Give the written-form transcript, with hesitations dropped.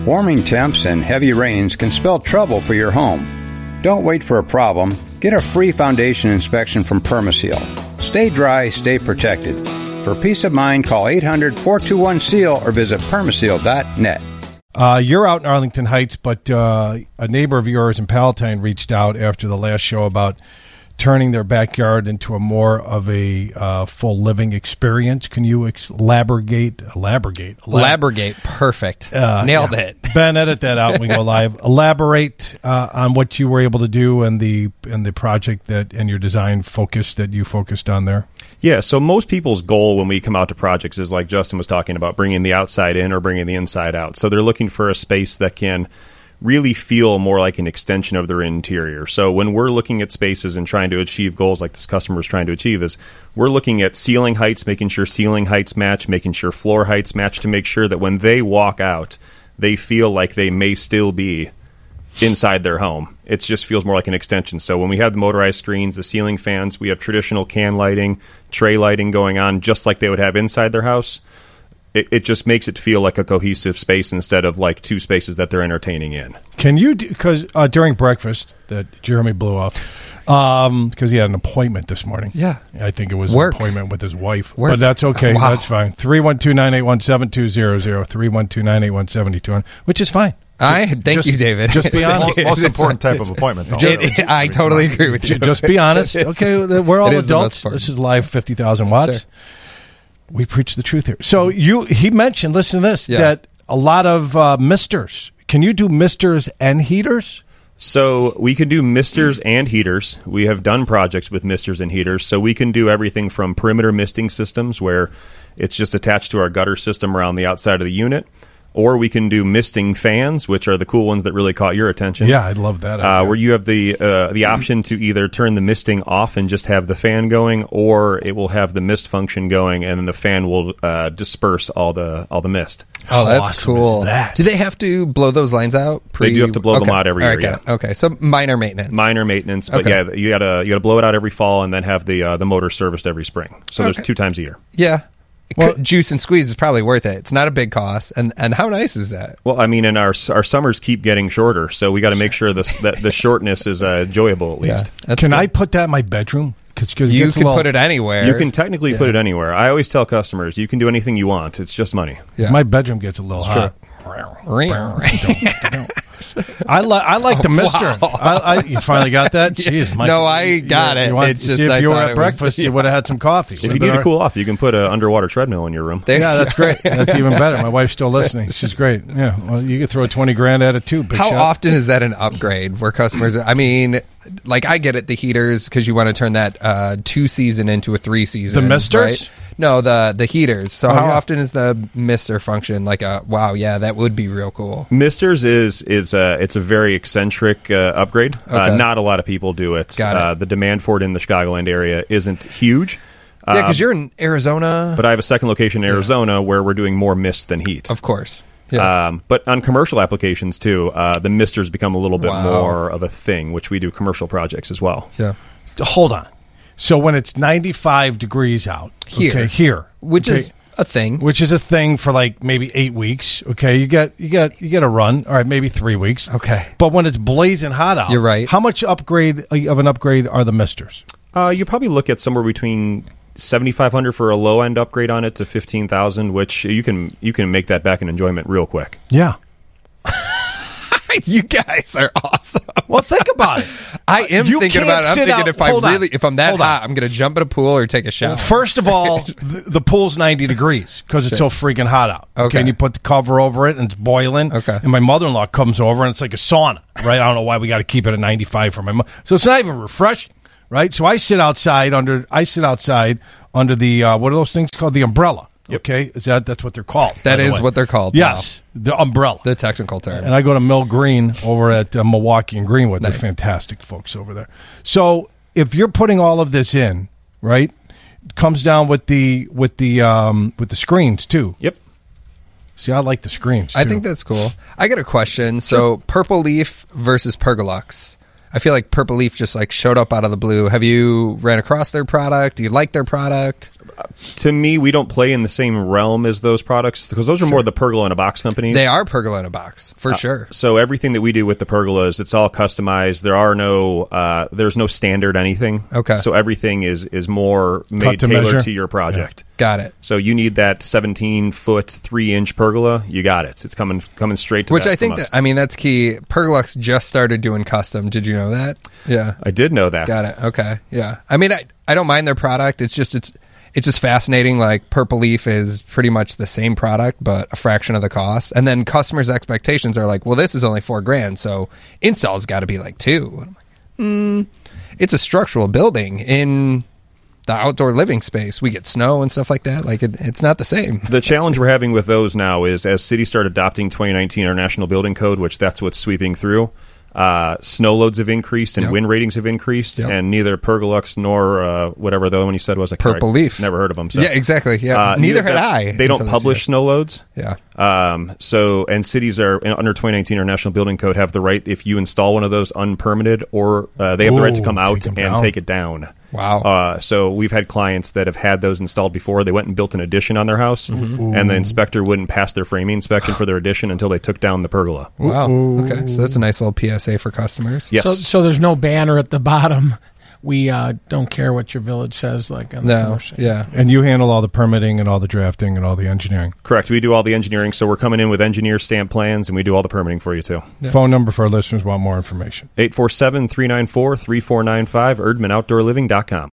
Warming temps and heavy rains can spell trouble for your home. Don't wait for a problem. Get a free foundation inspection from Permaseal. Stay dry, stay protected. For peace of mind, call 800-421-SEAL or visit permaseal.net. You're out in Arlington Heights, but a neighbor of yours in Palatine reached out after the last show about turning their backyard into a more of a full living experience. Can you elaborate? Perfect. Nailed it. Ben, edit that out when we go live. Elaborate on what you were able to do and the project and your design focus that you focused on there. Yeah, so most people's goal when we come out to projects is, like Justin was talking about, bringing the outside in or bringing the inside out. So they're looking for a space that can really feel more like an extension of their interior. So when we're looking at spaces and trying to achieve goals like this customer is trying to achieve, is we're looking at ceiling heights, making sure ceiling heights match, making sure floor heights match, to make sure that when they walk out, they feel like they may still be inside their home. It just feels more like an extension. So when we have the motorized screens, the ceiling fans, we have traditional can lighting, tray lighting going on just like they would have inside their house. It just makes it feel like a cohesive space instead of like two spaces that they're entertaining in. Can you do, because during breakfast that Jeremy blew off, because he had an appointment this morning. Yeah. I think it was Work. an appointment with his wife. Work. But that's okay. Wow. That's fine. 312-981-7200, 312-981-7200, which is fine. Thank you, David. Just be honest. Most important type of appointment, though. I totally agree with you. Just be honest. Okay, we're all It is the most adults. important. This is live 50,000 watts. Sure. We preach the truth here. So he mentioned, listen to this, that a lot of misters. Can you do misters and heaters? So we can do misters and heaters. We have done projects with misters and heaters. So we can do everything from perimeter misting systems, where it's just attached to our gutter system around the outside of the unit. Or we can do misting fans, which are the cool ones that really caught your attention. Yeah, I'd love that. Where you have the option to either turn the misting off and just have the fan going, or it will have the mist function going, and then the fan will disperse all the mist. Oh, that's awesome cool. is that? Do they have to blow those lines out? They do have to blow them out every year. All right, got it. Okay, so minor maintenance. But yeah, you gotta blow it out every fall and then have the motor serviced every spring. So there's 2 times a year. Yeah. Well, juice and squeeze is probably worth it. It's not a big cost, and how nice is that? Well, I mean, and our summers keep getting shorter, so we got to make sure that the shortness is enjoyable at least. Can I put that in my bedroom? Cause you can put it anywhere. You can technically put it anywhere. I always tell customers, you can do anything you want. It's just money. Yeah. My bedroom gets a little hot. I like the mister. Wow. You finally got that? Jeez, Mike. No, I got it. It's just, if you were at breakfast, you would have had some coffee. If you need to cool off, you can put an underwater treadmill in your room. Yeah, that's great. That's even better. My wife's still listening. She's great. Yeah, well, you could throw $20,000 at it too. Big How shot. often is that an upgrade where customers? I mean, like I get it, the heaters, because you want to turn that 2-season into a 3-season. The misters? Right? No, the heaters. So how yeah. often is the mister function like a wow? Yeah, that would be real cool. Misters it's a very eccentric upgrade. Okay. Not a lot of people do it. Got it. The demand for it in the Chicagoland area isn't huge. Yeah, because you're in Arizona. But I have a second location in Arizona where we're doing more mist than heat. Of course. Yeah. But on commercial applications too, the misters become a little bit more of a thing, which we do commercial projects as well. Yeah. Hold on. So when it's 95 degrees out, here, which is a thing for like maybe 8 weeks. Okay, you get a run. All right, maybe 3 weeks. Okay, but when it's blazing hot out, you're right. How much of an upgrade are the misters? You probably look at somewhere between $7,500 for a low end upgrade on it to $15,000, which you can make that back in enjoyment real quick. Yeah. You guys are awesome. Well, think about it. I am thinking about it. I'm thinking if I'm that hot, I'm going to jump in a pool or take a shower. Well, first of all, the pool's 90 degrees because it's so freaking hot out. Okay. And you put the cover over it and it's boiling. Okay. And my mother-in-law comes over and it's like a sauna, right? I don't know why we got to keep it at 95 for my mother. So it's not even refreshing, right? So I sit outside under the what are those things called? The umbrella. Yep. Okay, that's what they're called. That is what they're called. Yes, the umbrella, the technical term. And I go to Mill Green over at Milwaukee and Greenwood. Nice. They're fantastic folks over there. So if you're putting all of this in, right, it comes down with the screens too. Yep. See, I like the screens too. I think that's cool. I got a question. So Purple Leaf versus Pergolux. I feel like Purple Leaf just like showed up out of the blue. Have you ran across their product? Do you like their product? To me, we don't play in the same realm as those products because those are more the pergola in a box companies. They are pergola in a box for sure. So everything that we do with the pergolas, it's all customized. There are there's no standard anything. Okay. So everything is more made tailored to your project. Yeah. Got it. So you need that 17-foot, 3-inch pergola. You got it. It's coming straight to which that I think that's key. Pergolux just started doing custom. Did you know that? Yeah, I did know that. Got it. Okay. Yeah. I mean, I don't mind their product. It's just fascinating. Like Purple Leaf is pretty much the same product, but a fraction of the cost. And then customers' expectations are like, well, this is only $4,000, so install's got to be like $2,000. I'm like, it's a structural building in the outdoor living space. We get snow and stuff like that. Like it's not the same. The challenge we're having with those now is as cities start adopting 2019 International Building Code, which that's what's sweeping through. Snow loads have increased and wind ratings have increased, and neither Pergolux nor whatever the other one you said was Purple Leaf. Never heard of them. So. Yeah, exactly. Yeah, neither had I. They don't publish snow loads. Yeah. And cities are under 2019 International Building Code have the right, if you install one of those unpermitted, or they have the right to come out and take it down. Wow. So we've had clients that have had those installed before. They went and built an addition on their house, and the inspector wouldn't pass their framing inspection for their addition until they took down the pergola. Wow. Okay, so that's a nice little PSA for customers. Yes. So there's no banner at the bottom. We don't care what your village says, like on the commercial. Yeah. And you handle all the permitting and all the drafting and all the engineering. Correct. We do all the engineering, so we're coming in with engineer stamp plans, and we do all the permitting for you, too. Yeah. Phone number for our listeners who want more information. 847-394-3495, erdmanoutdoorliving.com.